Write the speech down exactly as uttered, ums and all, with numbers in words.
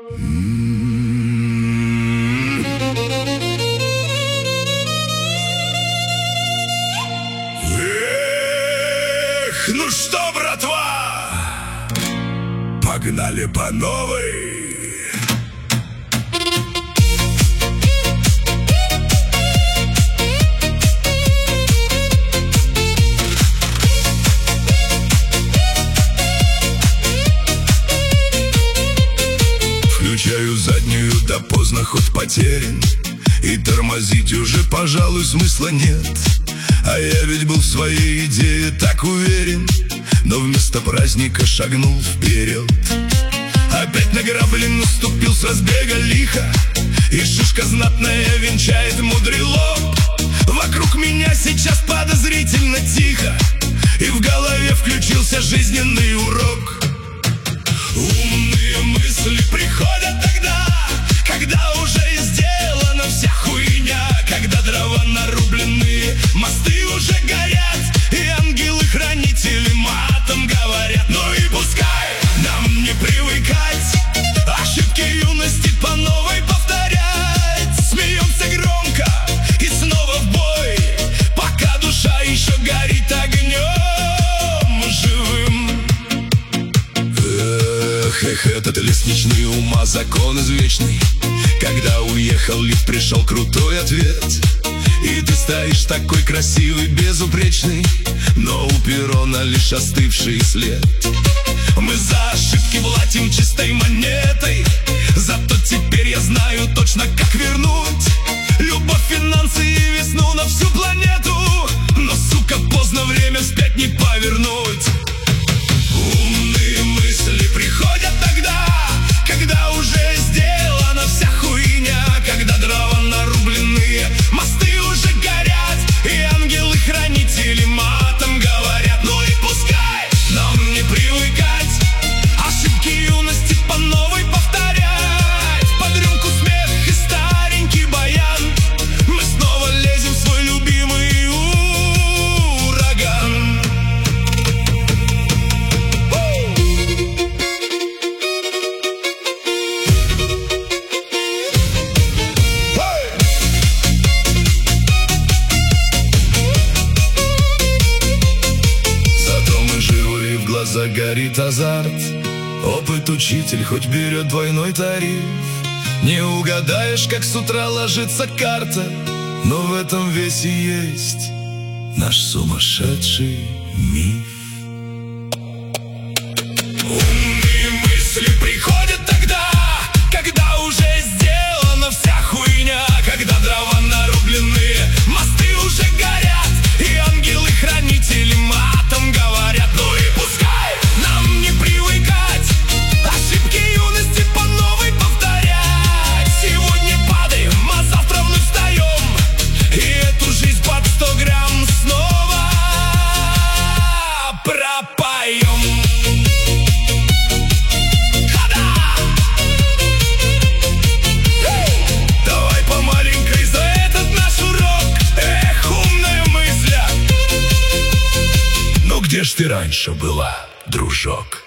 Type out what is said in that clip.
Эх, ну что, братва, погнали по новой. Включаю заднюю, да поздно, ход потерян, и тормозить уже, пожалуй, смысла нет. А я ведь был в своей идее так уверен, но вместо праздника шагнул вперед. Опять на грабли наступил с разбега лихо, и шишка знатная венчает мудрый лоб. Вокруг меня сейчас подозрительно тихо, и в голове включился жизненный урок. Умные мысли приходят тогда, когда уже сделана вся хуйня, когда дрова нарублены, мосты уже горят, и ангелы-хранители матом говорят. Ну и пускай нам не привыкать, ошибки юности по новой повторять. Смеемся громко и снова в бой, пока душа еще горит огнем живым. Эх, эх, этот лестничный ума закон извечный. Когда уехал лифт, пришел крутой ответ, и ты стоишь такой красивый, безупречный, но у перрона лишь остывший след. Мы за ошибки платим чистой монетой, зато теперь я знаю точно, как вернуть любовь, финансы и весну на всю планету. Но, сука, поздно, время вспять не повернуть. Умные мысли приходят тогда, когда уже сделана вся хуйня, когда дрова нарублены, мосты уже горят, и ангелы-хранители матом говорят. Ну и пускай нам не привыкать, ошибки юности по новой повторять. Под рюмку смех и старенький баян, мы снова лезем в свой любимый ураган. Загорит азарт, опыт учитель хоть берет двойной тариф. Не угадаешь, как с утра ложится карта, но в этом весь и есть наш сумасшедший миф. Умные мысли приходят тогда, когда уже сделана вся хуйня, когда дрова нарублены, мосты уже горят, и ангелы-хранители матом говорят. Ну и пускай нам не привыкать, ошибки юности по новой повторять. Сегодня падаем, а завтра вновь встаем, и эту жизнь под сто грамм снова пропоем. Давай по маленькой за этот наш урок. Эх, умная мысля, ну где ж ты раньше была, дружок?